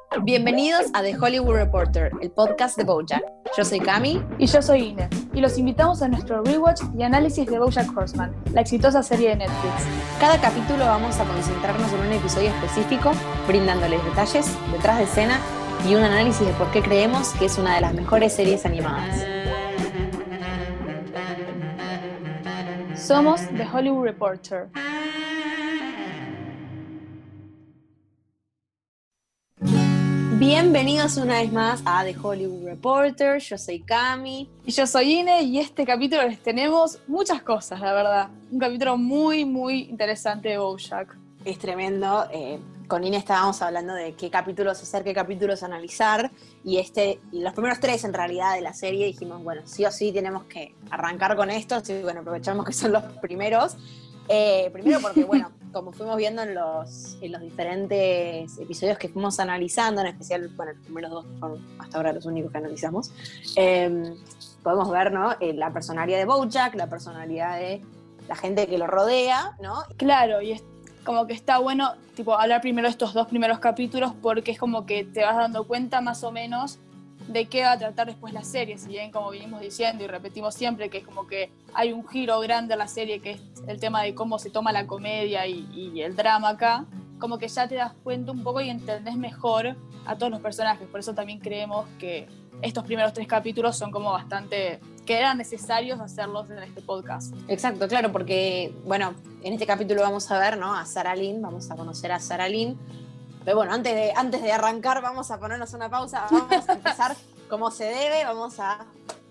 Bienvenidos a The Hollywood Reporter, el podcast de BoJack. Yo soy Cami. Y yo soy Ine, y los invitamos a nuestro rewatch y análisis de BoJack Horseman, la exitosa serie de Netflix. Cada capítulo vamos a concentrarnos en un episodio específico, brindándoles detalles, detrás de escena y un análisis de por qué creemos que es una de las mejores series animadas. Somos The Hollywood Reporter. Bienvenidos una vez más a The Hollywood Reporter. Yo soy Cami. Y yo soy Ine, y este capítulo les tenemos muchas cosas, la verdad. Un capítulo muy, muy interesante de BoJack. Es tremendo. Con Ine estábamos hablando de qué capítulos hacer, qué capítulos analizar. Y los primeros 3 en realidad de la serie dijimos, bueno, sí o sí tenemos que arrancar con esto. Así que bueno, aprovechamos que son los primeros. Primero porque, bueno, como fuimos viendo en los diferentes episodios que fuimos analizando, en especial, bueno, los primeros 2 fueron hasta ahora los únicos que analizamos, podemos ver, ¿no? La personalidad de BoJack, la personalidad de la gente que lo rodea, ¿no? Claro, y es como que está bueno, tipo, hablar primero de estos 2 primeros capítulos, porque es como que te vas dando cuenta más o menos de qué va a tratar después la serie, si bien como vinimos diciendo y repetimos siempre que es como que hay un giro grande a la serie, que es el tema de cómo se toma la comedia y el drama acá, como que ya te das cuenta un poco y entendés mejor a todos los personajes. Por eso también creemos que estos primeros 3 capítulos son como bastante, que eran necesarios hacerlos en este podcast. Exacto, claro, porque, bueno, en este capítulo vamos a ver, ¿no? A Sarah Lynn, vamos a conocer a Sarah Lynn. Pero bueno, antes de arrancar vamos a ponernos una pausa, vamos a empezar como se debe, vamos a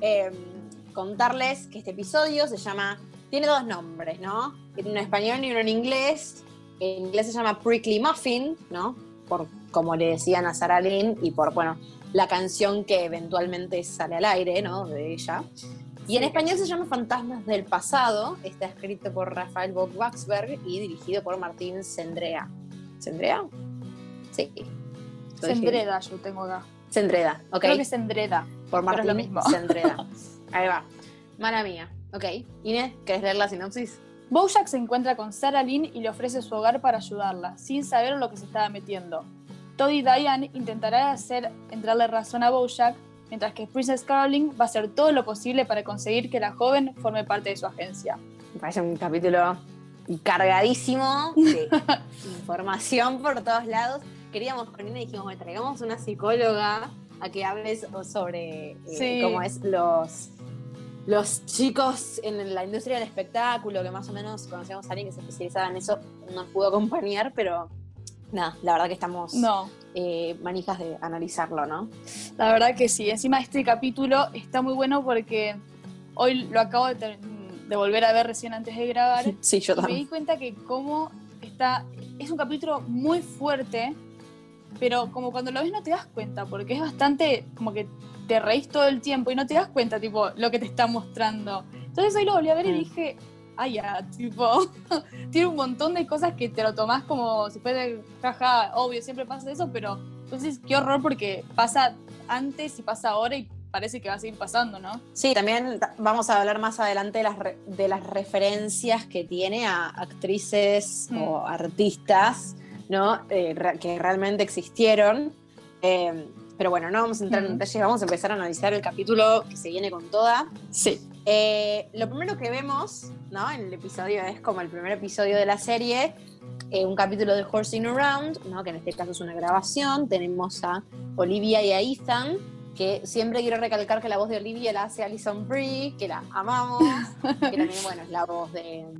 contarles que este episodio tiene 2 nombres, ¿no? Uno en español y uno en inglés. En inglés se llama Prickly Muffin, ¿no? Por como le decían a Sarah Lynn y por, bueno, la canción que eventualmente sale al aire, ¿no? De ella. Y en español se llama Fantasmas del Pasado, está escrito por Rafael Bock-Waxberg y dirigido por Martín Cendrea. ¿Cendrea? Sí. Cendreda, yo tengo acá. Cendreda, ok. Creo que es Cendreda. Por Martín pero es lo mismo. Cendreda. Ahí va. Mala mía. Ok. Inés, ¿querés leer la sinopsis? BoJack se encuentra con Sarah Lynn y le ofrece su hogar para ayudarla, sin saber lo que se estaba metiendo. Todd y Diane intentarán entrarle razón a BoJack, mientras que Princess Caroline va a hacer todo lo posible para conseguir que la joven forme parte de su agencia. Me parece un capítulo cargadísimo de información por todos lados. Queríamos con Inés y dijimos, bueno, traigamos una psicóloga a que hables sobre cómo es los chicos en la industria del espectáculo, que más o menos conocíamos a alguien que se especializaba en eso, no nos pudo acompañar, pero nada, la verdad que estamos manijas de analizarlo, ¿no? La verdad que sí, encima este capítulo está muy bueno porque hoy lo acabo de volver a ver recién antes de grabar. Sí, yo también. Me di cuenta que es un capítulo muy fuerte, pero como cuando lo ves no te das cuenta, porque es bastante como que te reís todo el tiempo y no te das cuenta, tipo, lo que te está mostrando. Entonces hoy lo volví a ver y dije, ay, ya, tipo, tiene un montón de cosas que te lo tomás como si fuera, jaja, obvio, siempre pasa eso, pero entonces qué horror porque pasa antes y pasa ahora y parece que va a seguir pasando, ¿no? Sí, también vamos a hablar más adelante de las referencias que tiene a actrices o artistas, ¿no? Que realmente existieron. Pero bueno, no vamos a entrar en detalles, vamos a empezar a analizar el capítulo que se viene con toda. Sí. Lo primero que vemos, ¿no? En el episodio es como el primer episodio de la serie, un capítulo de Horsing Around, ¿no? Que en este caso es una grabación. Tenemos a Olivia y a Ethan, que siempre quiero recalcar que la voz de Olivia la hace Alison Brie, que la amamos, que también, bueno, es la voz de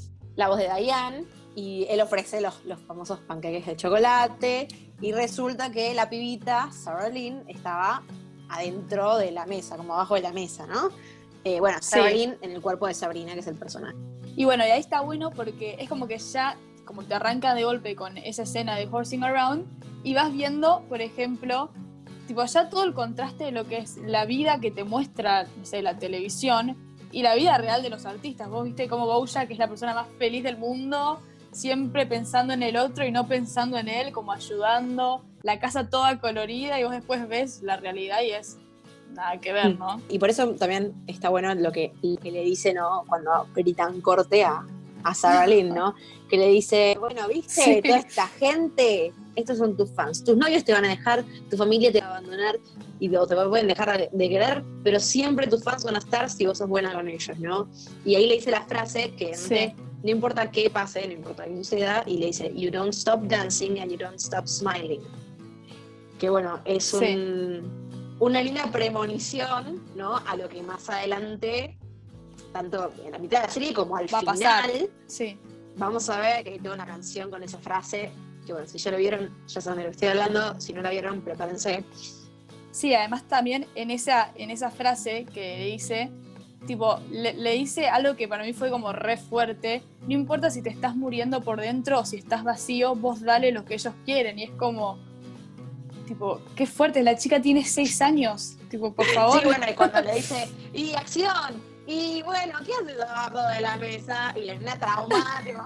Diane, y él ofrece los famosos panqueques de chocolate, y resulta que la pibita, Sarah Lynn, estaba adentro de la mesa, como abajo de la mesa, ¿no? Bueno, Sarah Lynn en el cuerpo de Sabrina, que es el personaje. Y bueno, y ahí está bueno porque es como que ya, como te arranca de golpe con esa escena de Horsing Around, y vas viendo, por ejemplo, tipo ya todo el contraste de lo que es la vida que te muestra, no sé, la televisión y la vida real de los artistas. Vos viste cómo BoJack es la persona más feliz del mundo, siempre pensando en el otro y no pensando en él, como ayudando, la casa toda colorida, y vos después ves la realidad y es nada que ver, ¿no? Y por eso también está bueno lo que le dice, ¿no? Cuando gritan corte a a Sarah Lynn, ¿no? Que le dice, bueno, ¿viste? Sí. Toda esta gente, estos son tus fans. Tus novios te van a dejar, tu familia te va a abandonar y o te pueden dejar de querer, pero siempre tus fans van a estar si vos sos buena con ellos, ¿no? Y ahí le dice la frase que Sí. no importa qué pase, no importa qué suceda, y le dice, you don't stop dancing and you don't stop smiling. Que bueno, es Sí. una linda premonición, ¿no? A lo que más adelante, tanto en la mitad de la serie como al Va a final, pasar. Sí. vamos a ver que hay toda una canción con esa frase, que bueno, si ya lo vieron, ya saben de lo que estoy hablando, si no la vieron, prepárense. Sí, además también en esa frase que dice, tipo, le dice algo que para mí fue como re fuerte, no importa si te estás muriendo por dentro o si estás vacío, vos dale lo que ellos quieren, y es como, tipo, qué fuerte, la chica tiene 6 años, tipo, por favor. Sí, bueno, y cuando le dice, y acción, y bueno, ¿qué haces abajo de la mesa? Y la nena traumada, tipo,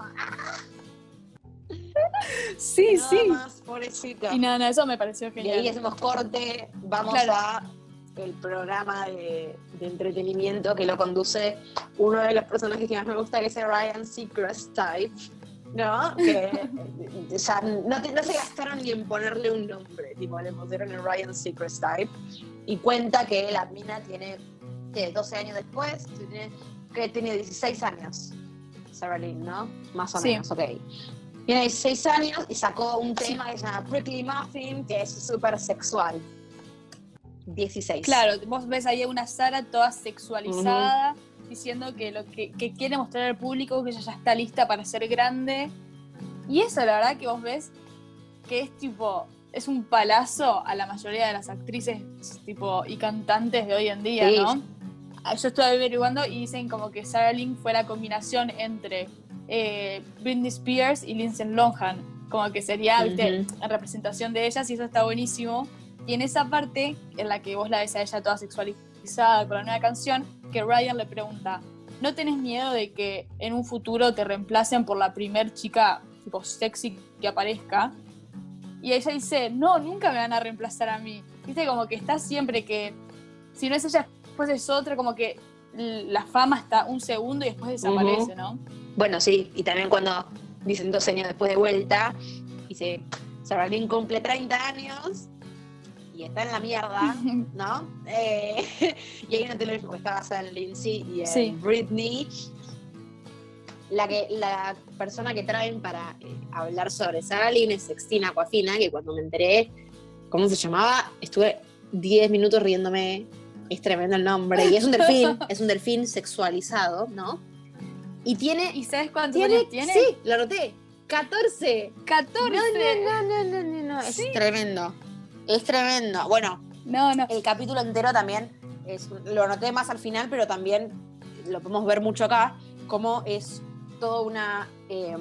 Sí, nada sí. más, pobrecita. Y nada, eso me pareció Y genial. ahí hacemos corte, vamos Claro. a el programa de entretenimiento que lo conduce uno de los personajes que más me gusta, que es el Ryan Seacrest type, ¿no? Que ya no se gastaron ni en ponerle un nombre, tipo, le pusieron el Ryan Seacrest type, y cuenta que la mina tiene 12 años después, tiene 16 años, Sarah Lynn, ¿no? Más o Sí. menos, ok. Tiene 16 años y sacó un tema que se llama Prickly Muffin, que es súper sexual. 16. Claro, vos ves ahí a una Sara toda sexualizada, diciendo que lo que quiere mostrar al público, que ella ya está lista para ser grande. Y eso, la verdad, que vos ves que es tipo, es un palazo a la mayoría de las actrices tipo y cantantes de hoy en día, Sí. ¿no? Yo estuve averiguando y dicen como que Sarah Lynn fue la combinación entre Britney Spears y Lindsay Lohan, como que sería, viste, en representación de ellas, y eso está buenísimo. Y en esa parte, en la que vos la ves a ella toda sexualizada con la nueva canción, que Ryan le pregunta, ¿no tenés miedo de que en un futuro te reemplacen por la primer chica tipo sexy que aparezca? Y ella dice, no, nunca me van a reemplazar a mí. Viste, como que está siempre que, si no es ella, después es otra, como que la fama está un segundo y después desaparece, ¿no? Bueno, sí, y también cuando dicen 12 años después de vuelta, dice, Sarah Lynn cumple 30 años y está en la mierda, ¿no? Y hay una televisión que está basada en Lindsay y en Britney. La persona que traen para hablar sobre Sarah Lynn es Sextina Aquafina, que cuando me enteré cómo se llamaba, estuve 10 minutos riéndome. Es tremendo el nombre. Y es un delfín sexualizado, ¿no? Y tiene... ¿Y sabes cuántos años tiene? Sí, lo anoté. 14. 14. No. Sí. Es tremendo. Es tremendo. Bueno, no. El capítulo entero también, lo anoté más al final, pero también lo podemos ver mucho acá, cómo es toda una...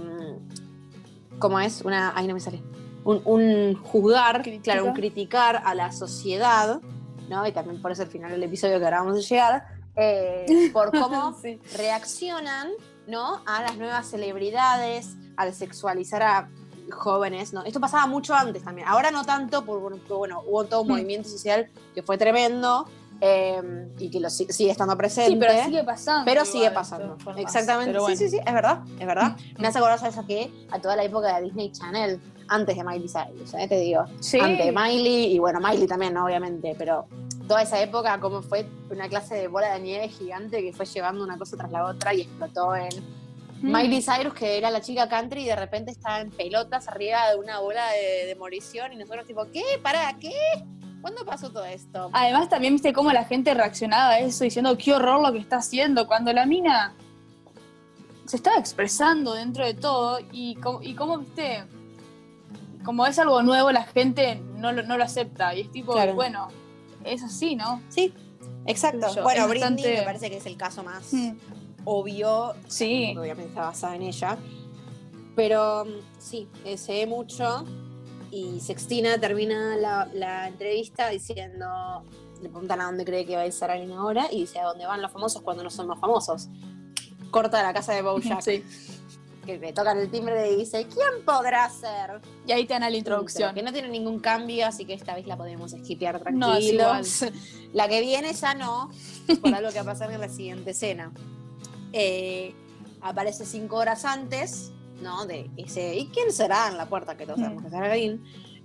¿Cómo es? Ay, no me sale. Un juzgar, claro, un criticar a la sociedad, ¿no? Y también por eso al final del episodio que ahora vamos a llegar, por cómo sí. reaccionan, ¿no? A las nuevas celebridades, al sexualizar a jóvenes, ¿no? Esto pasaba mucho antes también. Ahora no tanto, porque bueno, hubo todo un movimiento social que fue tremendo y que sigue estando presente. Sí, pero sigue pasando. Pero sigue pasando. Exactamente. Pero bueno. Sí, sí, es verdad. Me hace acordar, ¿sabes a qué? A toda la época de Disney Channel, antes de Miley Cyrus, te digo. Sí. Antes de Miley, y bueno, Miley también, ¿no? Obviamente, pero toda esa época, como fue una clase de bola de nieve gigante que fue llevando una cosa tras la otra y explotó en Miley Cyrus, que era la chica country, y de repente estaba en pelotas arriba de una bola de demolición, y nosotros tipo, ¿qué? ¿Para qué? ¿Cuándo pasó todo esto? Además también viste cómo la gente reaccionaba a eso, diciendo qué horror lo que está haciendo, cuando la mina se estaba expresando dentro de todo, y cómo viste, como es algo nuevo, la gente no lo acepta, y es tipo, claro. Bueno, es así, ¿no? Sí, exacto. Bueno, Britney bastante... me parece que es el caso más obvio, sí. Obviamente está basada en ella, pero sí, se ve mucho. Y Sextina termina la entrevista diciendo, le preguntan a dónde cree que va a ir Sarah Lynn ahora, y dice a dónde van los famosos cuando no son más famosos. Corta la casa de BoJack. Sí. Que le tocan el timbre y dice, ¿quién podrá ser? Y ahí te dan la introducción. Que no tiene ningún cambio, así que esta vez la podemos skipear tranquilos. No, es igual. La que viene ya no, por algo que va a pasar en la siguiente escena. aparece 5 horas antes, ¿no? De ese, ¿y quién será en la puerta? Que todos sabemos que será Green.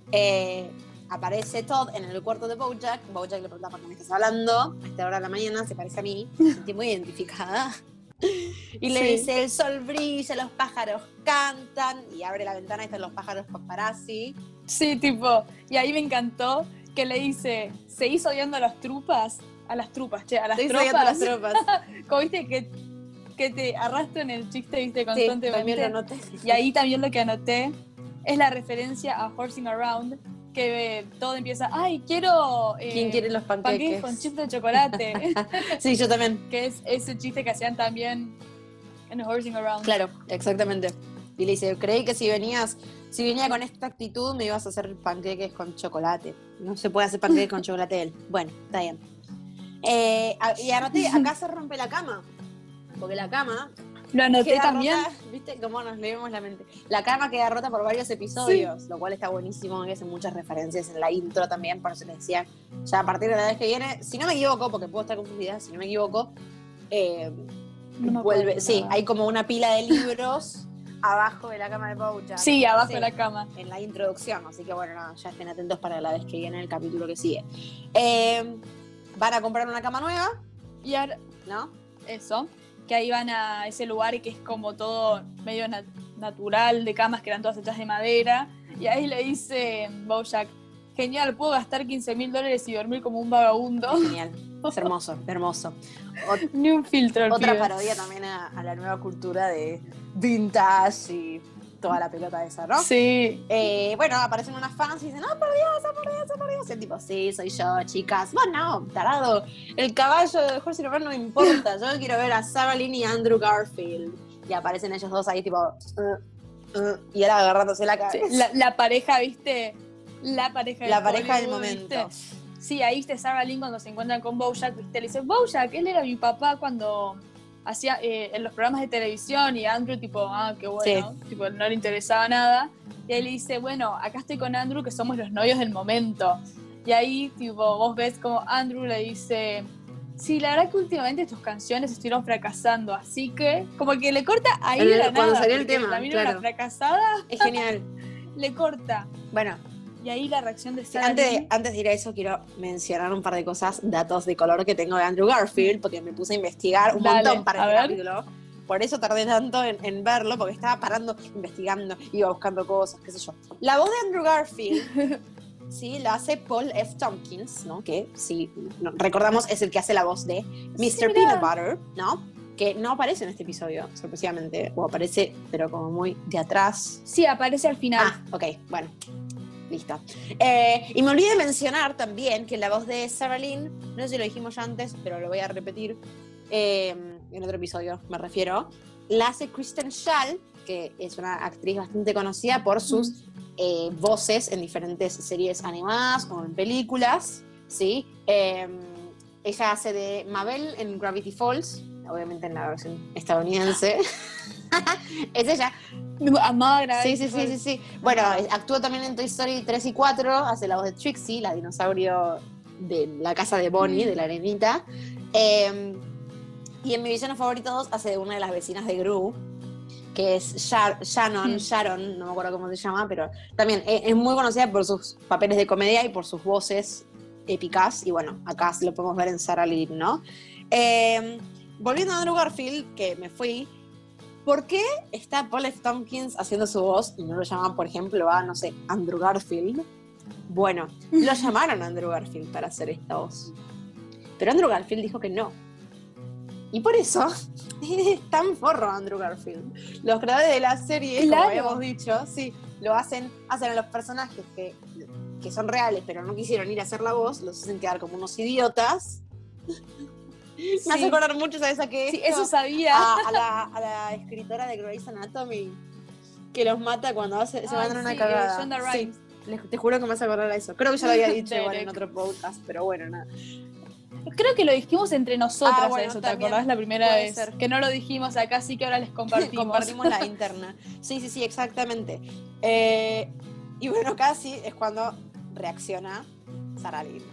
Aparece Todd en el cuarto de Bojack. Bojack le pregunta por qué me estás hablando. A esta hora de la mañana se parece a mí. Me sentí muy identificada. Y le dice, el sol brilla, los pájaros cantan. Y abre la ventana y están los pájaros paparazzi. Sí, tipo, y ahí me encantó que le dice, ¿seguís odiando a las tropas? A las tropas. Como viste que te arrastran el chiste, viste, constantemente. También lo noté. Y ahí también lo que anoté es la referencia a Horsing Around, que todo empieza, ay, quiero... ¿Quién quiere los panqueques? Con chips de chocolate. Sí, yo también. Que es ese chiste que hacían también en Horsing Around. Claro, exactamente. Y le dice, creí que si venía con esta actitud me ibas a hacer panqueques con chocolate. No se puede hacer panqueques con chocolate él. Bueno, está bien. Y anoté, acá se rompe la cama. Porque la cama... Lo anoté también. Rota, ¿viste cómo nos leemos la mente? La cama queda rota por varios episodios, lo cual está buenísimo, que hacen muchas referencias en la intro también, por eso les decía, ya a partir de la vez que viene, si no me equivoco, porque puedo estar confundida, si no me equivoco, vuelve, sí, hay como una pila de libros abajo de la cama de Bojack. Sí, abajo de la cama. En la introducción, así que bueno, ya estén atentos para la vez que viene el capítulo que sigue. Van a comprar una cama nueva, y ahora, ¿no? Eso. Que ahí van a ese lugar que es como todo medio natural, de camas que eran todas hechas de madera, y ahí le dice Bojack, genial, puedo gastar $15,000 y dormir como un vagabundo. Genial, es hermoso, hermoso. Ni un filtro. Otra parodia también a la nueva cultura de vintage y toda la pelota esa, ¿no? Sí. Bueno, aparecen unas fans y dicen, ¡oh, por Dios! Y el tipo, sí, soy yo, chicas. Bueno, no, tarado. El caballo de Horsey no me importa. Yo quiero ver a Sarah Lynn y Andrew Garfield. Y aparecen ellos dos ahí, tipo, y ahora agarrándose la cabeza. Sí, la pareja, ¿viste? La pareja del momento. ¿viste? Sí, ahí viste Sarah Lynn cuando se encuentran con Bojack, ¿viste? Le dice, Bojack, él era mi papá cuando hacía en los programas de televisión, y Andrew tipo, qué bueno, sí. Tipo, no le interesaba nada, y él le dice, bueno, acá estoy con Andrew, que somos los novios del momento, y ahí tipo vos ves como Andrew le dice, sí, la verdad que últimamente tus canciones estuvieron fracasando, así que como que le corta ahí de la nada, cuando salió el tema, la mina claro. Una fracasada, es genial. Le corta. Bueno, y ahí la reacción de Sarah antes de ir a eso, quiero mencionar un par de cosas, datos de color que tengo de Andrew Garfield, porque me puse a investigar un montón para este capítulo. Por eso tardé tanto en verlo, porque estaba parando, investigando, iba buscando cosas, qué sé yo. La voz de Andrew Garfield, sí, la hace Paul F. Tompkins, ¿no? Que, si recordamos, es el que hace la voz de Mr. Peanut Butter, ¿no? Que no aparece en este episodio, sorpresivamente, o aparece, pero como muy de atrás. Sí, aparece al final. Ok, bueno. Listo. Y me olvidé de mencionar también que la voz de Sarah Lynn, no sé si lo dijimos ya antes, pero lo voy a repetir en otro episodio, me refiero, la hace Kristen Schaal, que es una actriz bastante conocida por sus voces en diferentes series animadas o en películas, ¿sí? Ella hace de Mabel en Gravity Falls, obviamente en la versión estadounidense. Es ella. Amada. Sí. Bueno, actúa también en Toy Story 3 y 4, hace la voz de Trixie, la dinosaurio de la casa de Bonnie, de la arenita. Y en mi villano favorito 2 hace de una de las vecinas de Gru, que es Sharon, no me acuerdo cómo se llama, pero también es muy conocida por sus papeles de comedia y por sus voces épicas. Y bueno, acá lo podemos ver en Sarah Lynn, ¿no? Volviendo a Andrew Garfield, que me fui, ¿por qué está Paul F. Tompkins haciendo su voz y no lo llaman, por ejemplo, a, no sé, Andrew Garfield? Bueno, lo llamaron a Andrew Garfield para hacer esta voz. Pero Andrew Garfield dijo que no. Y por eso es tan forro Andrew Garfield. Los creadores de la serie, como habíamos dicho, sí, hacen a los personajes que son reales, pero no quisieron ir a hacer la voz, los hacen quedar como unos idiotas. Sí. Me hace acordar mucho, ¿sabes a qué? Sí, eso sabía. A la escritora de Grey's Anatomy, que los mata cuando se mandan una cagada. Shonda Rhimes. Sí, te juro que me hace acordar a eso. Creo que ya lo había dicho igual en otro podcast, pero bueno, nada. Creo que lo dijimos entre nosotras eso, ¿te acordás la primera vez? Ser. Que no lo dijimos acá, sí que ahora les compartimos. Compartimos la interna. Sí, exactamente. Y bueno, casi es cuando reacciona Sarah Lynn.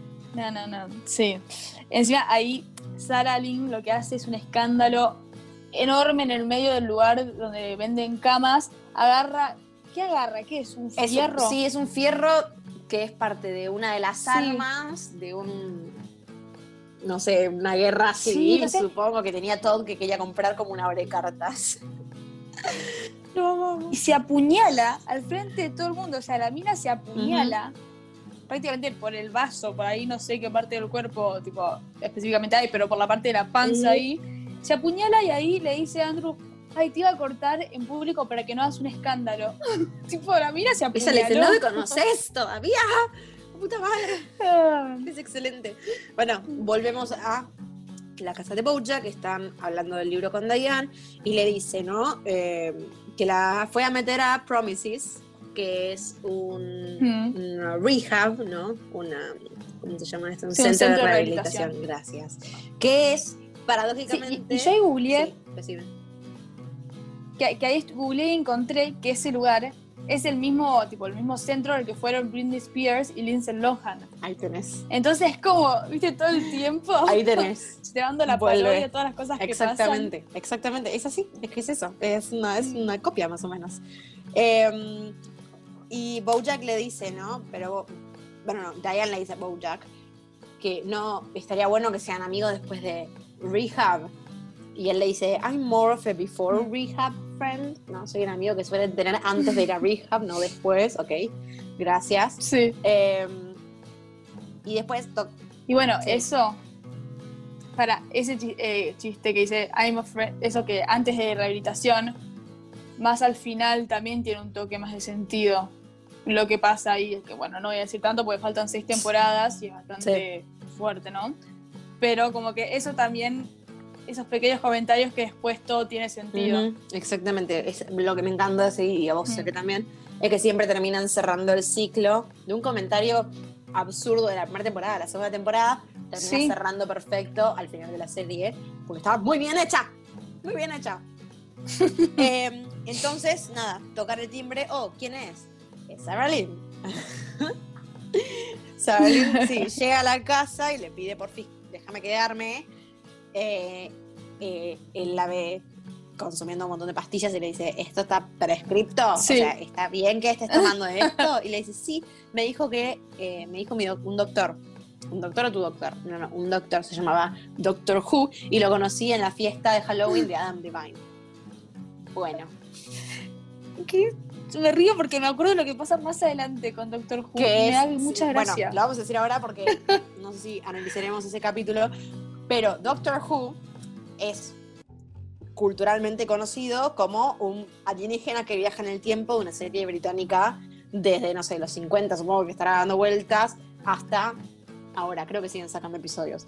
No. Sí. Encima ahí Sarah Lynn lo que hace es un escándalo enorme en el medio del lugar donde venden camas, agarra... ¿Qué agarra? ¿Qué es? ¿Un fierro? Sí, es un fierro que es parte de una de las Sí. armas de no sé, una guerra Sí, civil, no sé. supongo, que tenía Todd, que quería comprar como una abrecartas. Y se apuñala al frente de todo el mundo. O sea, la mina se apuñala prácticamente por el vaso, por ahí no sé qué parte del cuerpo, tipo, específicamente hay, pero por la parte de la panza ahí. Se apuñala y ahí le dice a Andrew, ay, te iba a cortar en público para que no hagas un escándalo. Tipo, la mina se apuñaló. Ella le dice, ¿no me conoces todavía? ¡Puta madre! Es excelente. Bueno, volvemos a la casa de Bojack, que están hablando del libro con Diane, y le dice, ¿no? Que la fue a meter a Promises, que es una rehab, ¿no? ¿Cómo se llama esto? Un centro de rehabilitación. Gracias. Que es, paradójicamente... Sí, y yo ahí googleé, sí, decime. que ahí googleé y encontré que ese lugar es el mismo centro al que fueron Britney Spears y Lindsay Lohan. Ahí tenés. Entonces es como, viste, todo el tiempo. Ahí tenés. Llevando la parodia de todas las cosas que pasan. Exactamente. Es así, es que es eso. Es una copia más o menos. Y Bojack le dice, ¿no? Pero, bueno, no, Diane le dice a Bojack que no, estaría bueno que sean amigos después de rehab. Y él le dice, I'm more of a before rehab friend. No, soy un amigo que suelen tener antes de ir a rehab, no después. Ok, gracias. Sí. Y después... Y bueno, sí. eso... Para ese chiste que dice, I'm a friend, eso que antes de rehabilitación, más al final también tiene un toque más de sentido. Lo que pasa ahí es que, bueno, no voy a decir tanto porque faltan 6 temporadas y es bastante fuerte, ¿no? Pero como que eso también, esos pequeños comentarios que después todo tiene sentido. Exactamente, es lo que me encanta, sí, y a vos sé que también, es que siempre terminan cerrando el ciclo de un comentario absurdo de la primera temporada a la segunda temporada, termina cerrando perfecto al final de la serie, porque estaba muy bien hecha. Entonces, nada, tocar el timbre. Oh, ¿quién es? Es Sarah Lynn. Sarah Lynn, sí, llega a la casa y le pide por fin, déjame quedarme. Él la ve consumiendo un montón de pastillas y le dice, ¿esto está prescripto? Sí. O sea, ¿está bien que estés tomando esto? Y le dice, sí, me dijo un doctor. ¿Un doctor o tu doctor? No, un doctor, se llamaba Doctor Who, y lo conocí en la fiesta de Halloween de Adam Devine. Bueno. ¿Qué? Me río porque me acuerdo de lo que pasa más adelante con Doctor Who. Me da mucha gracia. Bueno, lo vamos a decir ahora porque no sé si analizaremos ese capítulo, pero Doctor Who es culturalmente conocido como un alienígena que viaja en el tiempo de una serie británica desde, no sé, los 50, supongo que estará dando vueltas, hasta ahora. Creo que siguen sacando episodios.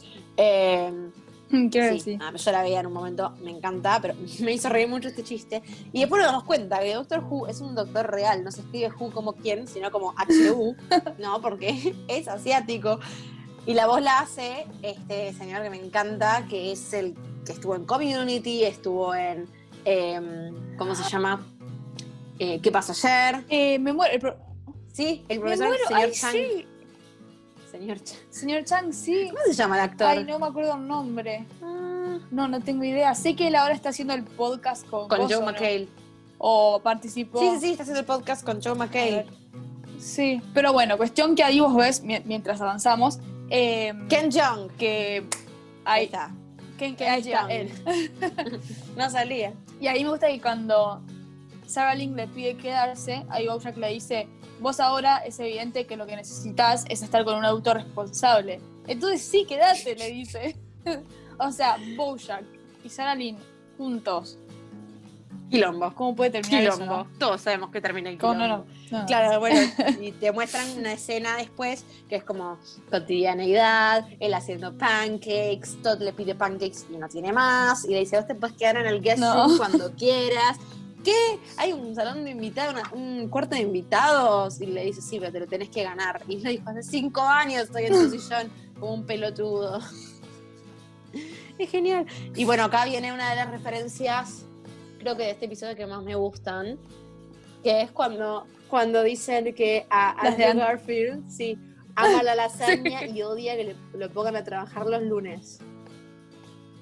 Sí, yo la veía en un momento, me encanta, pero me hizo reír mucho este chiste. Y después nos damos cuenta que Doctor Who es un doctor real, no se escribe Who como quién, sino como HU, ¿no? Porque es asiático. Y la voz la hace este señor que me encanta, que es el que estuvo en Community, estuvo en... ¿cómo se llama? ¿Qué pasó ayer? Me muero. Sí, el profesor, señor Chang. Sí. Señor Chang, sí. ¿Cómo se llama el actor? Ay, no me acuerdo el nombre. No tengo idea. Sé que él ahora está haciendo el podcast con Joe McHale. O participó. Sí, está haciendo el podcast con Joe McHale. Sí, pero bueno, cuestión que ahí vos ves, mientras avanzamos, Ken Jeong. Que ahí está. Ahí está él. No salía. Y ahí me gusta que cuando Sarah Lynn le pide quedarse, ahí Bojack le dice, vos ahora es evidente que lo que necesitas es estar con un adulto responsable. Entonces sí, quédate, le dice. O sea, Bojack y Sarah Lynn juntos. Quilombo. ¿Cómo puede terminar quilombo? Eso, ¿no? Todos sabemos que termina en quilombo. No. Claro, bueno, y te muestran una escena después que es como cotidianeidad, él haciendo pancakes, Todd le pide pancakes y no tiene más, y le dice, vos te puedes quedar en el guest room cuando quieras. ¿Qué? Hay un salón de invitados, un cuarto de invitados, y le dice, sí, pero te lo tenés que ganar. Y le dijo, hace 5 años estoy en tu sillón como un pelotudo. Es genial. Y bueno, acá viene una de las referencias, creo que de este episodio que más me gustan, que es cuando dicen que a Andrew Garfield, sí, ama la lasaña y odia que lo pongan a trabajar los lunes.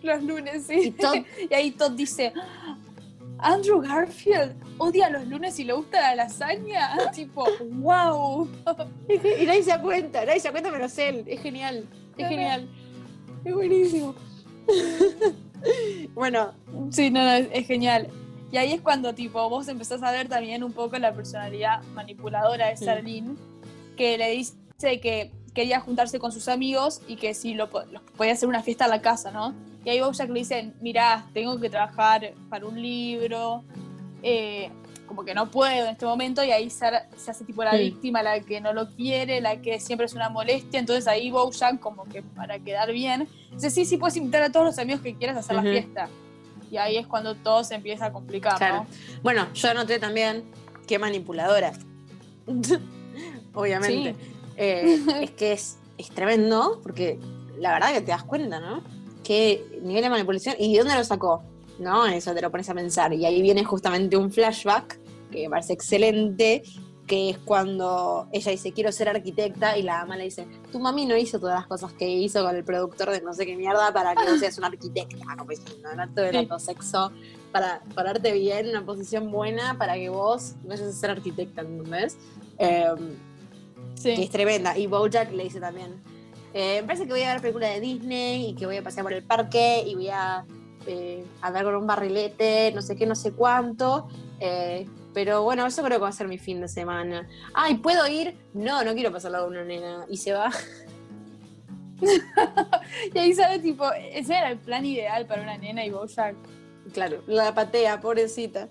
Los lunes, sí. Y Todd, Y ahí Todd dice, Andrew Garfield odia los lunes y le gusta la lasaña. Tipo, wow. y nadie se cuenta menos él. Es genial, es genial. Es buenísimo. Bueno. Sí, no, es genial. Y ahí es cuando tipo vos empezás a ver también un poco la personalidad manipuladora de Sarah Lynn, que le dice que quería juntarse con sus amigos y que si los podía hacer una fiesta en la casa, ¿no? Y ahí Bojack le dice, mirá, tengo que trabajar para un libro, como que no puedo en este momento, y ahí Sarah se hace tipo la víctima, la que no lo quiere, la que siempre es una molestia. Entonces ahí Bojack, como que para quedar bien, dice, sí, puedes invitar a todos los amigos que quieras a hacer la fiesta. Y ahí es cuando todo se empieza a complicar, claro, ¿no? Bueno, yo anoté también qué manipuladora. Obviamente. Sí. Es que es tremendo, porque la verdad que te das cuenta, ¿no? Qué nivel de manipulación y de dónde lo sacó, ¿no? Eso te lo pones a pensar. Y ahí viene justamente un flashback que me parece excelente, que es cuando ella dice, quiero ser arquitecta, y la ama le dice, tu mami no hizo todas las cosas que hizo con el productor de no sé qué mierda para que vos seas una arquitecta, como diciendo, no todo el otro sexo, para ponerte bien en una posición buena para que vos vayas a ser arquitecta, ¿entendés? Sí. Que es tremenda. Y Bojack le dice también, me parece que voy a ver películas de Disney y que voy a pasear por el parque y voy a andar con un barrilete, no sé qué, no sé cuánto, pero bueno, eso creo que va a ser mi fin de semana. Ay, ¿puedo ir? No quiero pasarlo con una nena. Y se va. Y ahí sabe, tipo, ese era el plan ideal para una nena y Bojack. Claro, la patea, pobrecita.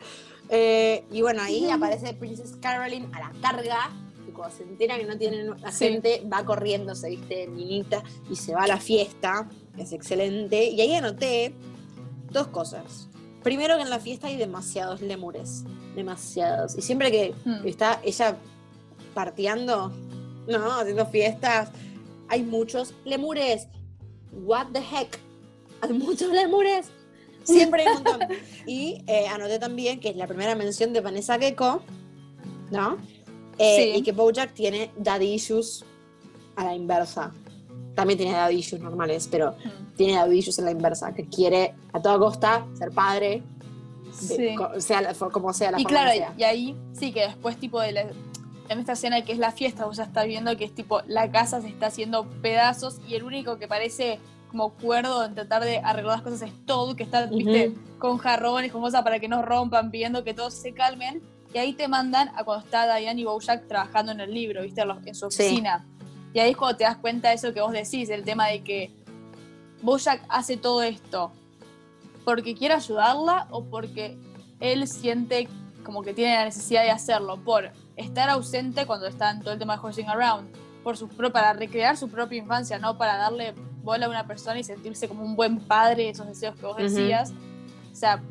Y bueno, ahí aparece Princess Caroline a la carga. Y cuando se entera que no tienen gente, va corriendo, se viste de niñita y se va a la fiesta. Es excelente. Y ahí anoté 2 cosas. Primero, que en la fiesta hay demasiados lemures. Demasiados. Y siempre que está ella parteando, haciendo fiestas, hay muchos lemures. What the heck? Hay muchos lemures. Siempre hay un montón. Y anoté también que es la primera mención de Vanessa Gecko, ¿no? Sí. Y que Bojack tiene daddy issues a la inversa. También tiene daddy issues normales, pero tiene daddy issues a la inversa, que quiere a toda costa ser padre, sí. Como sea la y forma claro, que sea. Y ahí sí que después tipo en esta escena que es la fiesta, vos ya estás viendo que es tipo la casa se está haciendo pedazos y el único que parece como cuerdo en tratar de arreglar las cosas es Todd, que está, viste, con jarrones, con cosas para que no rompan, pidiendo que todos se calmen. Y ahí te mandan a cuando está Diane y Bojack trabajando en el libro, viste, en su oficina. Sí. Y ahí es cuando te das cuenta de eso que vos decís, el tema de que Bojack hace todo esto porque quiere ayudarla o porque él siente como que tiene la necesidad de hacerlo, por estar ausente cuando está en todo el tema de Horsing Around, para recrear su propia infancia, no para darle bola a una persona y sentirse como un buen padre, esos deseos que vos decías. O sea,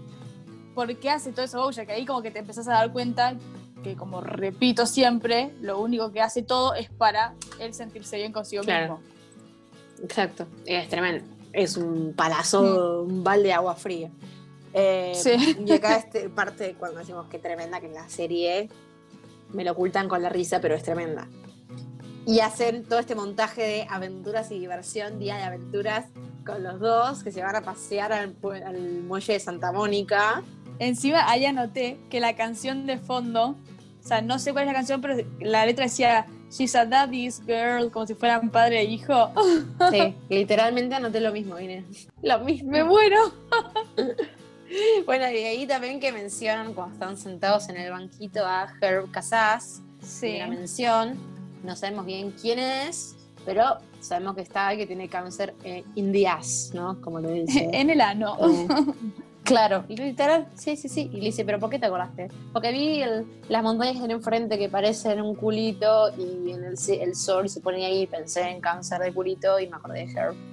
¿por qué hace todo eso Bojack? Que ahí como que te empezás a dar cuenta que, como repito siempre, lo único que hace todo es para él sentirse bien consigo mismo. Exacto, es tremendo. Es un palazo, un balde de agua fría. Sí. Y acá parte cuando decimos que tremenda, que en la serie me lo ocultan con la risa, pero es tremenda. Y hacen todo este montaje de aventuras y diversión, día de aventuras con los dos, que se van a pasear al muelle de Santa Mónica. Encima ahí anoté que la canción de fondo, o sea, no sé cuál es la canción, pero la letra decía She's a daddy's girl, como si fueran padre e hijo. Sí, literalmente anoté lo mismo, Inés. Lo mismo. Me muero. Bueno, y ahí también que mencionan cuando están sentados en el banquito a Herb Casas. Sí. Una mención, no sabemos bien quién es, pero sabemos que está, que tiene cáncer in the ass, ¿no? Como le dice. En el ano. Claro, literal, sí. Y le dice, ¿pero por qué te acordaste? Porque vi las montañas que tienen enfrente que parecen un culito y en el sol se pone ahí y pensé en cáncer de culito y me acordé de Herb.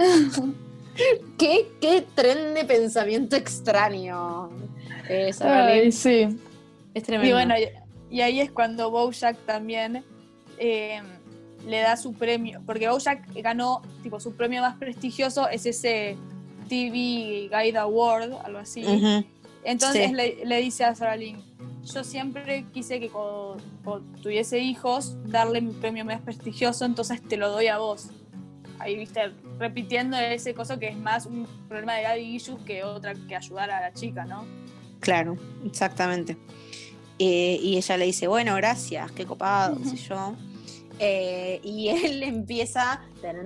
¿Qué tren de pensamiento extraño. Ay, sí. Es tremendo. Y bueno, y ahí es cuando Bojack también le da su premio, porque Bojack ganó, tipo, su premio más prestigioso es ese TV Guide Award, algo así. Entonces le dice a Sarah Lynn, yo siempre quise que cuando tuviese hijos, darle mi premio más prestigioso, entonces te lo doy a vos. ahí, viste, repitiendo ese coso que es más un problema de daddy issues que otra que ayudar a la chica, ¿no? Claro, exactamente. Y ella le dice, bueno, gracias, qué copado, qué sé yo. Y él empieza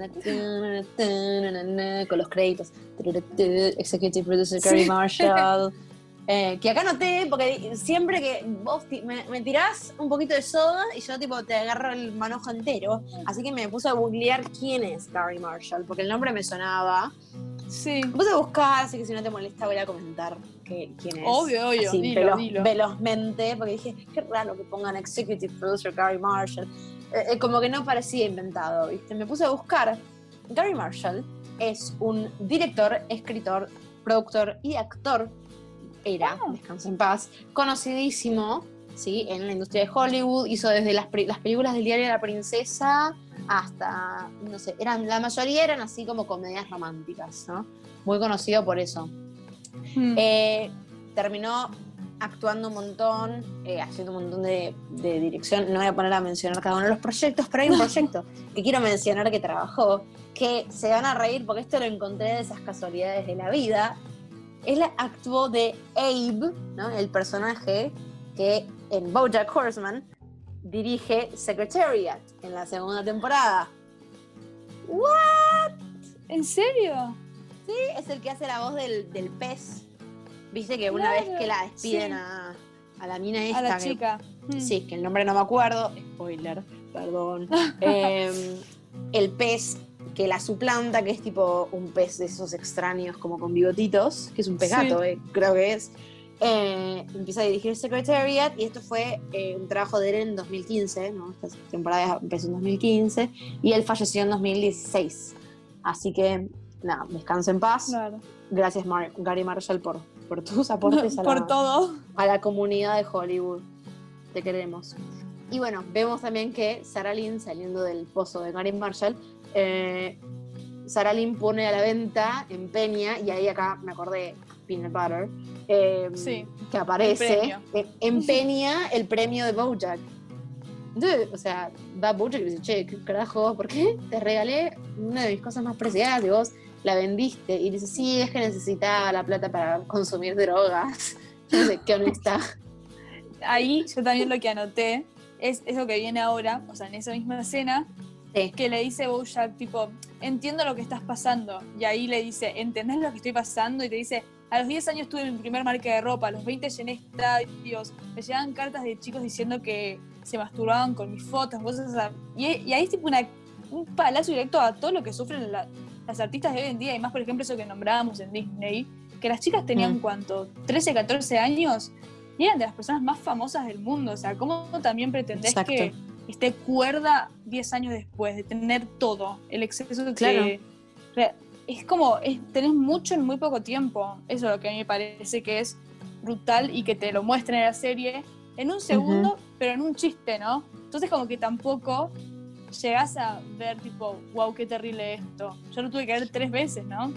con los créditos. Executive Producer Gary Marshall. Que acá noté, porque siempre que vos me tirás un poquito de soda y yo tipo te agarro el manojo entero. Así que me puse a googlear quién es Gary Marshall, porque el nombre me sonaba. Sí. Me puse a buscar, así que si no te molesta voy a comentar quién es. Obvio, así, dilo. velozmente, porque dije, qué raro que pongan Executive Producer Gary Marshall. Como que no parecía inventado, ¿viste? Me puse a buscar. Gary Marshall es un director, escritor, productor y actor. Descansa en paz, conocidísimo, ¿sí? En la industria de Hollywood. Hizo desde las películas del Diario de la Princesa hasta, no sé, la mayoría eran así como comedias románticas, ¿no? Muy conocido por eso. Terminó actuando un montón, haciendo un montón de dirección. No voy a poner a mencionar cada uno de los proyectos, pero hay un proyecto que quiero mencionar que trabajó, que se van a reír porque esto lo encontré de esas casualidades de la vida. Él actuó de Abe, ¿no? El personaje que en BoJack Horseman dirige Secretariat en la segunda temporada. ¿What? ¿En serio? Sí, es el que hace la voz del pez. Viste que una vez que la despiden a la mina esta. A la chica. Sí, que el nombre no me acuerdo. Spoiler, perdón. El pez que la suplanta, que es tipo un pez de esos extraños como con bigotitos, que es un pez gato, creo que es. Empieza a dirigir Secretariat y esto fue un trabajo de él en 2015, ¿no? Esta temporada empezó en 2015 y él falleció en 2016. Así que, nada, descansa en paz. Claro. Gracias, Gary Marshall, por tus aportes a la comunidad de Hollywood. Te queremos. Y bueno, vemos también que Sarah Lynn, saliendo del pozo de Gary Marshall, Sarah Lynn pone a la venta, empeña, y ahí acá me acordé Peanut Butter, que aparece, empeña el premio de BoJack. Entonces, o sea, va BoJack y dice, che, ¿qué carajo? ¿Por qué te regalé una de mis cosas más preciadas y vos la vendiste? Y dice, sí, es que necesitaba la plata para consumir drogas. Yo no sé, qué honesta. Ahí yo también lo que anoté es eso que viene ahora, o sea, en esa misma escena, que le dice BoJack, tipo, entiendo lo que estás pasando. Y ahí le dice, ¿entendés lo que estoy pasando? Y te dice, a los 10 años tuve mi primer marca de ropa, a los 20 llené estadios, me llegaban cartas de chicos diciendo que se masturbaban con mis fotos, cosas así. Y ahí es tipo un palazo directo a todo lo que sufren las artistas de hoy en día, y más, por ejemplo, eso que nombrábamos en Disney, que las chicas tenían, ¿cuánto? 13, 14 años, y eran de las personas más famosas del mundo. O sea, ¿cómo también pretendés que esté cuerda 10 años después de tener todo? El exceso de... Es como, tenés mucho en muy poco tiempo. Eso es lo que a mí me parece que es brutal y que te lo muestren en la serie en un segundo, pero en un chiste, ¿no? Entonces como que tampoco llegás a ver tipo, wow, qué terrible esto. Yo lo tuve que ver 3 veces, ¿no?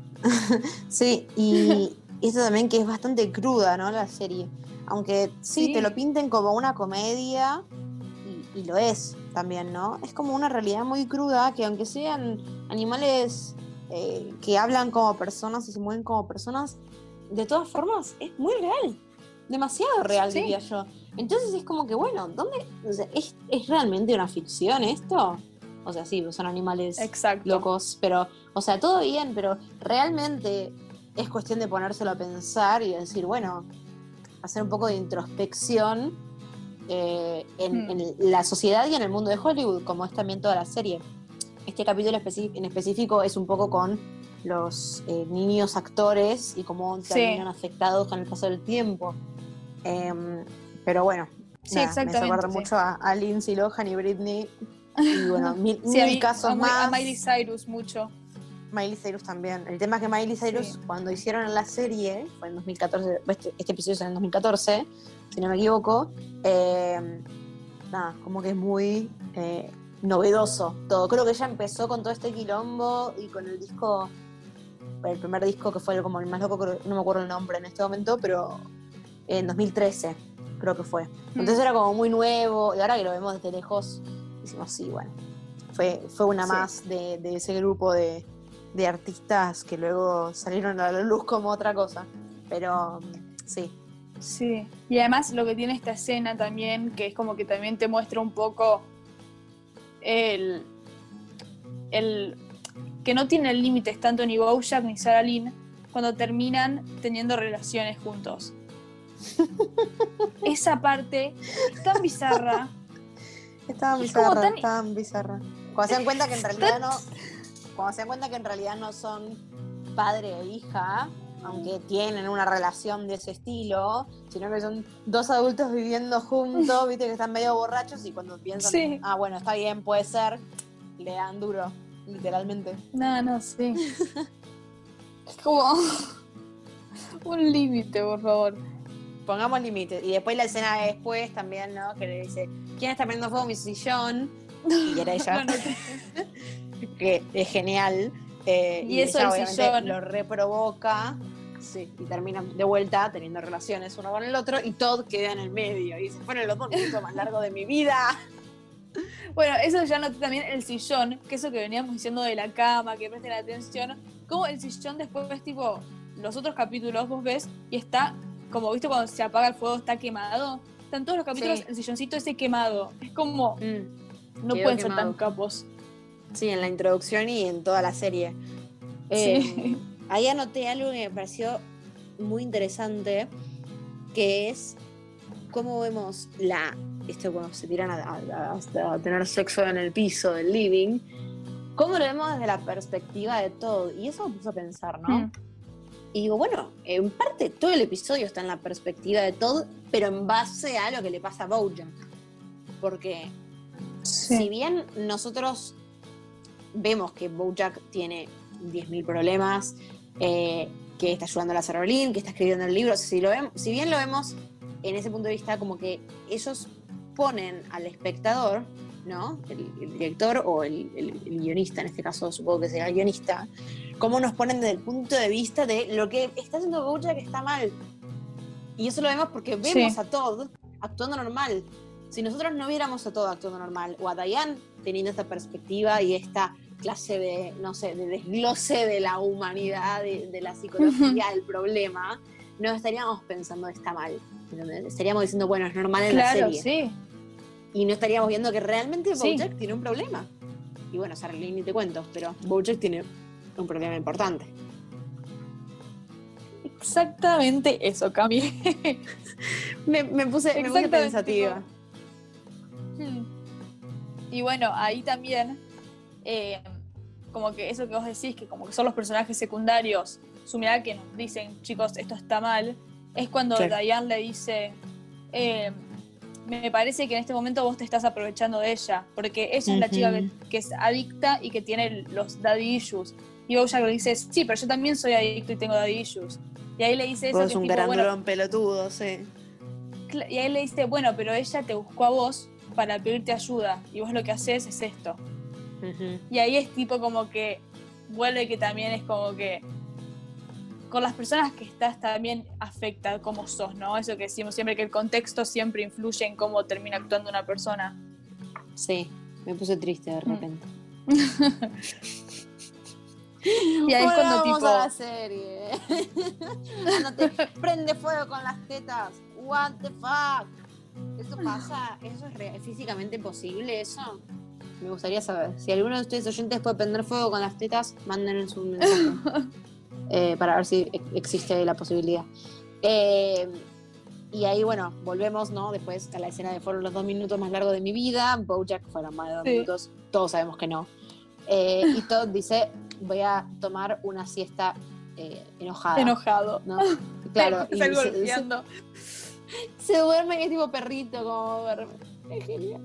Sí, y esto también que es bastante cruda, ¿no? La serie. Aunque sí, te lo pinten como una comedia, y lo es también, ¿no? Es como una realidad muy cruda, que aunque sean animales que hablan como personas y se mueven como personas, de todas formas es muy real, demasiado real, diría yo. Entonces es como que, bueno, ¿dónde? O sea, ¿es realmente una ficción esto? O sea, sí, son animales locos, pero, o sea, todo bien, pero realmente es cuestión de ponérselo a pensar y decir, bueno, hacer un poco de introspección en la sociedad y en el mundo de Hollywood, como es también toda la serie. Este capítulo en específico es un poco con los niños actores y cómo terminan afectados con el paso del tiempo. Pero bueno, me hace acordar mucho a Lindsay Lohan y Britney. Y bueno, mil casos más. A Miley Cyrus mucho. Miley Cyrus también. El tema es que Miley Cyrus, cuando hicieron la serie, fue en 2014, este episodio es en 2014, si no me equivoco, como que es muy novedoso todo. Creo que ella empezó con todo este quilombo y con el disco, el primer disco que fue como el más loco, no me acuerdo el nombre en este momento, pero en 2013 creo que fue. Entonces era como muy nuevo, y ahora que lo vemos desde lejos, decimos, sí, bueno, fue una Sí. más de ese grupo de artistas que luego salieron a la luz como otra cosa. Pero sí. Sí. Y además lo que tiene esta escena también, que es como que también te muestra un poco el que no tienen límites tanto ni Bojack ni Sarah Lynn cuando terminan teniendo relaciones juntos. Esa parte es tan bizarra. Estaban Es como bizarra, tan- estaban bizarra. Cuando se dan cuenta que en realidad cuando se dan cuenta que en realidad no son padre e hija, aunque tienen una relación de ese estilo, sino que son dos adultos viviendo juntos, viste que están medio borrachos y cuando piensan, Sí. bueno, está bien, puede ser, le dan duro, literalmente. No, sí. Es como un límite, por favor. Pongamos límites. Y después la escena de después también, ¿no? Que le dice, ¿quién está prendiendo fuego mi sillón? Y era ella. Bueno, Que es genial. Y eso ella del obviamente sillón. lo reprovoca. Sí, y terminan de vuelta teniendo relaciones uno con el otro y Todd queda en el medio y dice, fueron los 2 minutos más largos de mi vida. Bueno, eso ya noté también el sillón, que eso que veníamos diciendo de la cama, que presten atención. Como el sillón después ves tipo los otros capítulos, vos ves, y está, como viste cuando se apaga el fuego, está quemado. Están todos los capítulos, Sí. el silloncito ese quemado. Es como, no Quedó pueden quemado. ser tan capos. Sí, en la introducción y en toda la serie. Sí. Ahí anoté algo que me pareció muy interesante, que es cómo vemos esto cuando se tiran a tener sexo en el piso del living, cómo lo vemos desde la perspectiva de todo. Y eso me puso a pensar, ¿no? Y digo, bueno, en parte todo el episodio está en la perspectiva de Todd, pero en base a lo que le pasa a Bojack. Porque si bien nosotros vemos que Bojack tiene 10.000 problemas, que está ayudando a la Sarah Lynn, que está escribiendo el libro, si bien lo vemos en ese punto de vista, como que ellos ponen al espectador, ¿no? El director o el guionista, en este caso supongo que será el guionista, cómo nos ponen desde el punto de vista de lo que está haciendo Bojack que está mal. Y eso lo vemos porque vemos a Todd actuando normal. Si nosotros no viéramos a Todd actuando normal, o a Diane teniendo esta perspectiva y esta clase de, no sé, de desglose de la humanidad, de la psicología del problema, no estaríamos pensando está mal. ¿Entendés? Estaríamos diciendo, bueno, es normal en la serie. Sí. Y no estaríamos viendo que realmente Bojack tiene un problema. Y bueno, Sarah Lynn ni te cuento, pero Bojack tiene un problema importante. Exactamente eso, Cami. me puse pensativa. Y bueno, ahí también, como que eso que vos decís, que como que son los personajes secundarios, su mirada que nos dicen, chicos, esto está mal, es cuando Diane le dice, me parece que en este momento vos te estás aprovechando de ella, porque ella es la chica que es adicta y que tiene los daddy issues. Y Bojack le dice, sí, pero yo también soy adicto y tengo daddy issues. Y ahí le dice eso. Vos es un grandulón pelotudo, sí. Y ahí le dice, bueno, pero ella te buscó a vos para pedirte ayuda y vos lo que haces es esto. Y ahí es tipo como que vuelve que también es como que con las personas que estás también afecta cómo sos, ¿no? Eso que decimos siempre, que el contexto siempre influye en cómo termina actuando una persona. Sí, me puse triste de repente. Y ahí es cuando vamos tipo... a la serie. Prende fuego con las tetas. What the fuck. ¿Eso pasa? ¿Eso es físicamente posible eso? Me gustaría saber. Si alguno de ustedes oyentes puede prender fuego con las tetas, manden su mensaje. Para ver si existe la posibilidad. Y ahí, bueno, volvemos, ¿no? Después a la escena de fueron los 2 minutos más largos de mi vida. Bojack fueron más de 2 minutos. Todos sabemos que no. Y Todd dice, voy a tomar una siesta enojada. Enojado. ¿No? Claro. Y golpeando. Se duerme y es tipo perrito, como duerme. Es genial.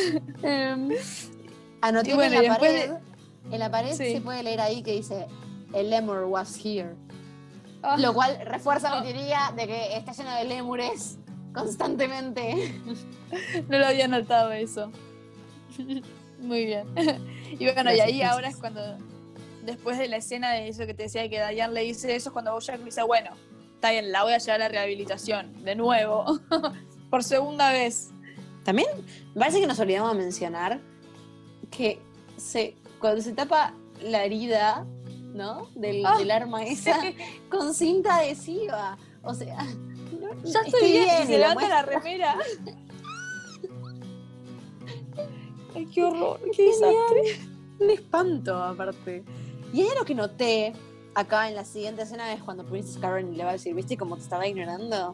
Anoté bueno, en la pared se puede leer ahí que dice el lemur was here. Lo cual refuerza mi teoría de que está lleno de lémures constantemente. No lo había notado eso. Muy bien. Y bueno, gracias, y ahí ahora es cuando, después de la escena de eso que te decía que Diane le dice eso, es cuando Bojack le dice, bueno, está bien, la voy a llevar a la rehabilitación, de nuevo, por segunda vez. También me parece que nos olvidamos de mencionar que cuando se tapa la herida, ¿no? Del arma esa, sí. con cinta adhesiva. O sea, Ya estoy bien, y se y levanta la remera. Ay, qué horror, qué desastre. Un espanto, aparte. Y es lo que noté acá en la siguiente escena, es cuando Princess Karen le va a decir, ¿viste cómo te estaba ignorando?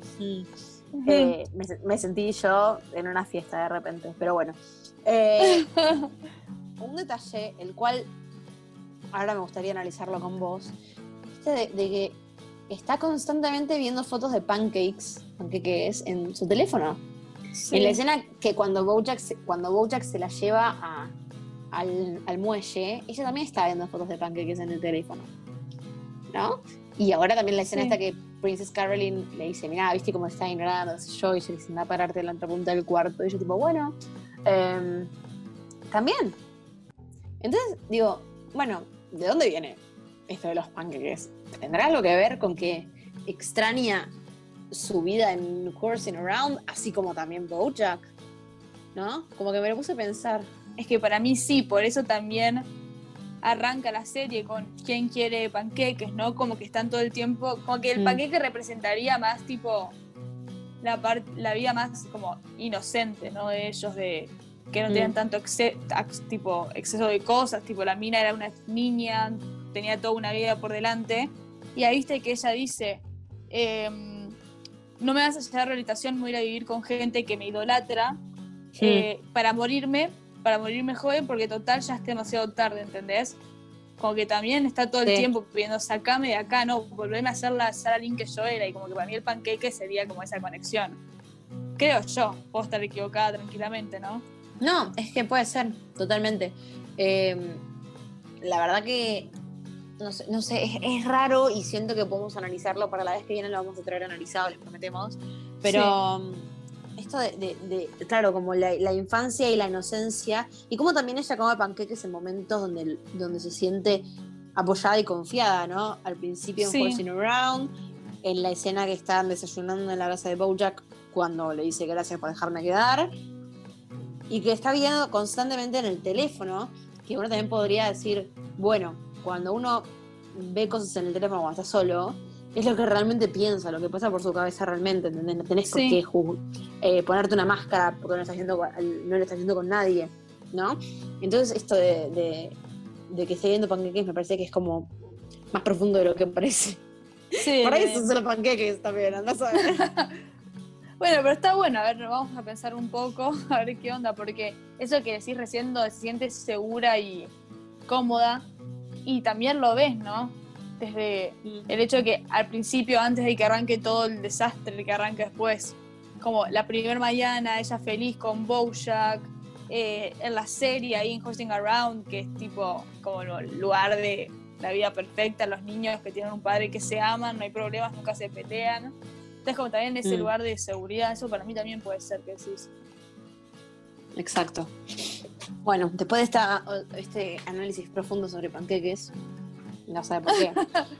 Me sentí yo en una fiesta de repente, pero bueno. Un detalle, el cual ahora me gustaría analizarlo con vos, de que está constantemente viendo fotos de panqueques en su teléfono. Sí. En la escena que cuando Bojack se la lleva al muelle, ella también está viendo fotos de panqueques en el teléfono, ¿no? Y ahora también la escena esta que Princess Caroline le dice, mirá, ¿viste cómo está ignorando? Y ella le dice, anda a pararte en la otra punta del cuarto. Y yo tipo, bueno, también. Entonces digo, bueno, ¿de dónde viene esto de los panqueques? ¿Tendrá algo que ver con que extraña su vida en Horsing Around, así como también Bojack? ¿No? Como que me lo puse a pensar. Es que para mí sí, por eso también arranca la serie con quién quiere panqueques, ¿no? Como que están todo el tiempo, como que el panqueque representaría más tipo la vida más como inocente, ¿no? De ellos, de que no tenían tanto exceso de cosas, tipo la mina era una niña, tenía toda una vida por delante, y ahí viste que ella dice, no me vas a llevar a la rehabilitación, me voy a ir a vivir con gente que me idolatra, para morirme joven, porque total ya es demasiado tarde, ¿entendés? Como que también está todo el tiempo pidiendo, sacame de acá, no, volverme a ser la Sarah Lynn que yo era, y como que para mí el panqueque sería como esa conexión. Creo yo, puedo estar equivocada tranquilamente, ¿no? No, es que puede ser, totalmente. La verdad que, no sé, es raro y siento que podemos analizarlo, para la vez que viene lo vamos a traer analizado, les prometemos, pero... Sí. Esto claro, como la infancia y la inocencia, y como también ella come panqueques en momentos donde se siente apoyada y confiada, ¿no? Al principio en Horsing Around, en la escena que están desayunando en la casa de Bojack, cuando le dice gracias por dejarme quedar, y que está viendo constantemente en el teléfono, que uno también podría decir, bueno, cuando uno ve cosas en el teléfono cuando está solo, es lo que realmente piensa, lo que pasa por su cabeza realmente, ¿entendés? No tenés por qué ponerte una máscara porque no lo estás haciendo con nadie, ¿no? Entonces esto de que esté viendo panqueques me parece que es como más profundo de lo que parece. Sí, por ahí son solo panqueques también, andás a ver. Bueno, pero está bueno, a ver, vamos a pensar un poco, a ver qué onda, porque eso que decís recién, se siente segura y cómoda, y también lo ves, ¿no? Desde el hecho de que al principio, antes de que arranque todo el desastre que arranque después, como la primera mañana, ella feliz con Bojack, en la serie ahí en Horsing Around, que es tipo como el lugar de la vida perfecta, los niños que tienen un padre que se aman, no hay problemas, nunca se pelean. Entonces como también ese lugar de seguridad, eso para mí también puede ser que decís. Exacto. Bueno, después de este análisis profundo sobre panqueques, no sé por qué,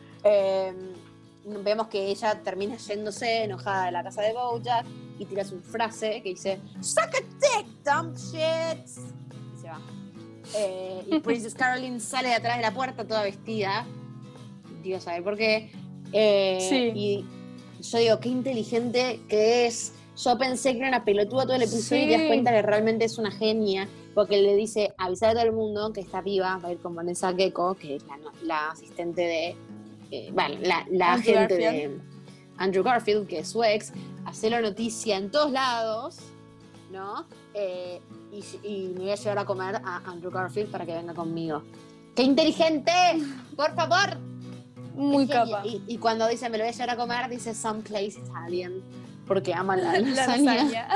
vemos que ella termina yéndose enojada de la casa de Bojack y tira su frase que dice "Suck a dick, dumb shits", y se va. Y Princess Caroline sale de atrás de la puerta toda vestida, Dios sabe por qué, y yo digo, qué inteligente que es. Yo pensé que era una pelotuda todo el episodio y te das cuenta que realmente es una genia, porque le dice, avisar a todo el mundo que está viva, va a ir con Vanessa Gecko, que es la asistente de... la agente de Andrew Garfield, que es su ex, hacerlo noticia en todos lados, ¿no? Y me voy a llevar a comer a Andrew Garfield para que venga conmigo. ¡Qué inteligente! ¡Por favor! Muy capa. Y cuando dice me lo voy a llevar a comer, dice someplace Italian, porque ama la lasaña.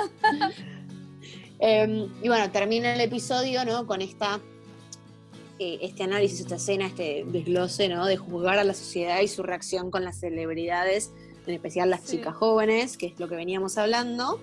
Y bueno, termina el episodio, ¿no? Con este análisis, esta escena, este desglose, ¿no? De juzgar a la sociedad y su reacción con las celebridades, en especial las chicas jóvenes, que es lo que veníamos hablando.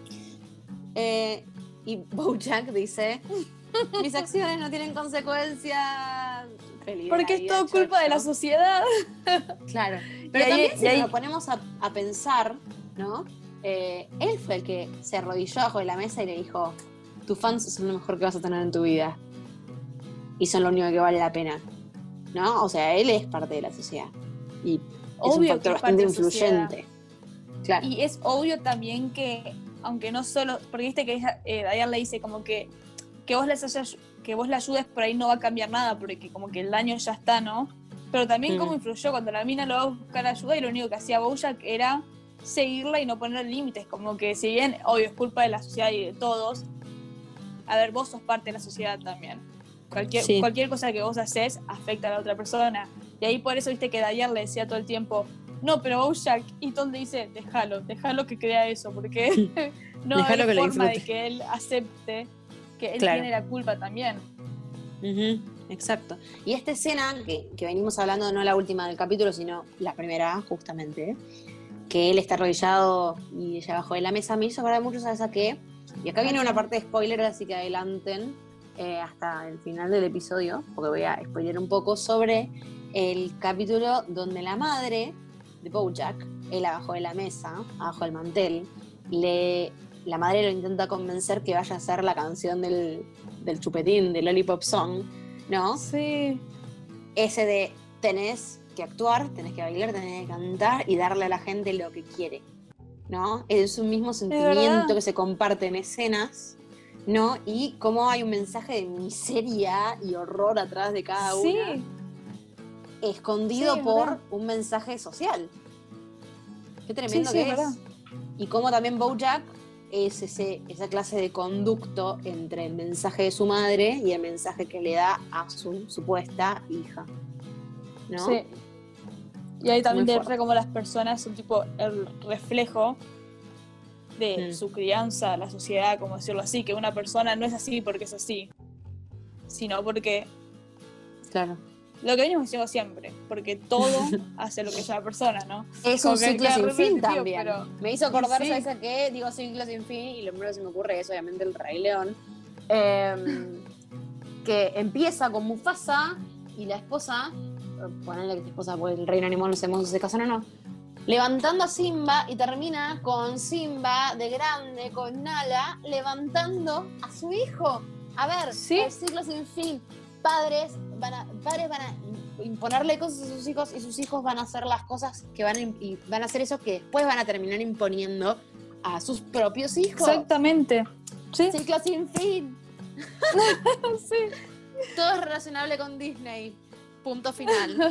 Y Bojack dice, mis acciones no tienen consecuencias. Porque es todo culpa de la sociedad. Claro. Pero también si nos ponemos a pensar, ¿no? Él fue el que se arrodilló bajo de la mesa y le dijo, tus fans son lo mejor que vas a tener en tu vida. y son lo único que vale la pena, ¿no? O sea, él es parte de la sociedad y es un Obvio factor que es parte bastante de la sociedad. influyente. Claro. Y es obvio también que, aunque no solo, porque viste que Diane le dice como que vos le ayudes por ahí no va a cambiar nada, porque como que el daño ya está, ¿no? Pero también cómo influyó cuando la mina lo va a buscar ayuda y lo único que hacía Bojack era seguirla y no poner límites, como que si bien, obvio, es culpa de la sociedad y de todos, a ver, vos sos parte de la sociedad también. Cualquier cosa que vos haces afecta a la otra persona. Y ahí por eso, viste que Diane le decía todo el tiempo, no, pero Bojack, y Tom le dice, déjalo que crea eso, porque no hay forma de que él acepte que él tiene la culpa también. Exacto. Y esta escena que venimos hablando, no la última del capítulo, sino la primera, justamente, que él está arrodillado y ella abajo de la mesa, me hizo acordar mucho, ¿sabes a qué? Y acá viene una parte de spoiler, así que adelanten hasta el final del episodio, porque voy a spoiler un poco sobre el capítulo donde la madre de Bojack, él abajo de la mesa, abajo del mantel, la madre lo intenta convencer que vaya a hacer la canción del chupetín, del Lollipop Song, ¿no? Sí. Ese de tenés que actuar, tenés que bailar, tenés que cantar y darle a la gente lo que quiere, ¿no? Es un mismo sentimiento que se comparte en escenas, ¿no? Y cómo hay un mensaje de miseria y horror atrás de cada una, escondido por un mensaje social. Qué tremendo que es. ¿Verdad? Y cómo también Bojack es esa clase de conducto entre el mensaje de su madre y el mensaje que le da a su supuesta hija, ¿no? Sí. Y ahí también demuestra cómo las personas son tipo el reflejo de su crianza, la sociedad, como decirlo así, que una persona no es así porque es así, sino porque lo que venimos diciendo siempre, porque todo hace lo que es una persona, ¿no? Es un ciclo sin fin también. Pero me hizo acordar, ¿sabes a qué? Digo ciclo sin fin y lo primero que se me ocurre es obviamente el Rey León, que empieza con Mufasa y la esposa, ponele que la esposa, pues el reino animal, no sabemos si se casan o no, levantando a Simba y termina con Simba de grande, con Nala, levantando a su hijo. A ver, el ciclo sin fin. Padres van a imponerle cosas a sus hijos y sus hijos van a hacer las cosas que van a hacer eso que después van a terminar imponiendo a sus propios hijos. Exactamente. Sí. Ciclo sin fin. Sí. Todo es relacionable con Disney. Punto final.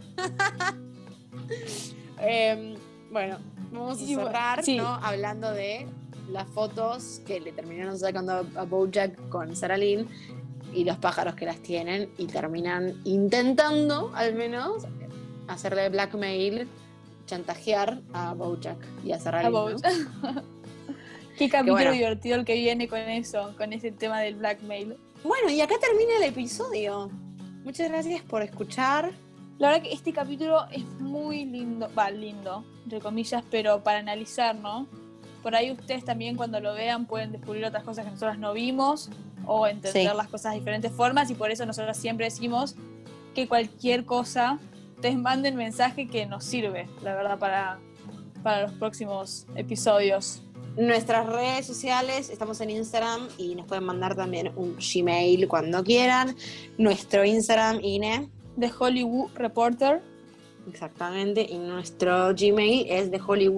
Bueno, vamos a cerrar, ¿no? Hablando de las fotos que le terminaron sacando a Bojack con Sarah Lynn y los pájaros que las tienen y terminan intentando, al menos, hacerle blackmail, chantajear a Bojack y a Sarah Lynn, ¿no? Qué capítulo divertido el que viene con eso, con ese tema del blackmail. Bueno, y acá termina el episodio. Muchas gracias por escuchar. La verdad que este capítulo es muy lindo, lindo, entre comillas, pero para analizar, ¿no? Por ahí ustedes también cuando lo vean pueden descubrir otras cosas que nosotros no vimos o entender las cosas de diferentes formas, y por eso nosotros siempre decimos que cualquier cosa, ustedes manden mensaje que nos sirve, la verdad, para los próximos episodios. Nuestras redes sociales, estamos en Instagram y nos pueden mandar también un Gmail cuando quieran. Nuestro Instagram, Ine. The Hollywood Reporter. Exactamente, y nuestro Gmail es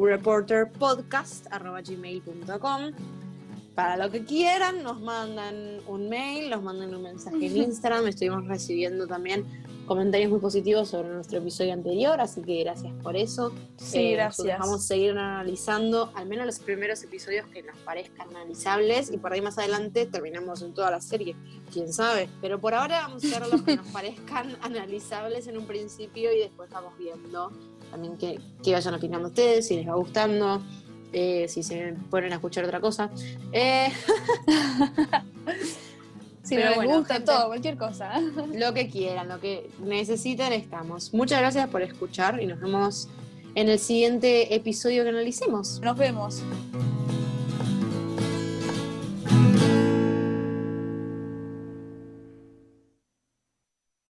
thehollywoodreporterpodcast@gmail.com. Para lo que quieran, nos mandan un mail, nos mandan un mensaje en Instagram. Estuvimos recibiendo también comentarios muy positivos sobre nuestro episodio anterior, así que gracias por eso. Sí, gracias. Vamos a seguir analizando al menos los primeros episodios que nos parezcan analizables, y por ahí más adelante terminamos en toda la serie, quién sabe. Pero por ahora vamos a hacer los que nos parezcan analizables en un principio y después vamos viendo también qué vayan opinando ustedes, si les va gustando, si se ponen a escuchar otra cosa. Si no les gusta, gente, todo, cualquier cosa. Lo que quieran, lo que necesiten, estamos. Muchas gracias por escuchar y nos vemos en el siguiente episodio que analicemos. Nos vemos.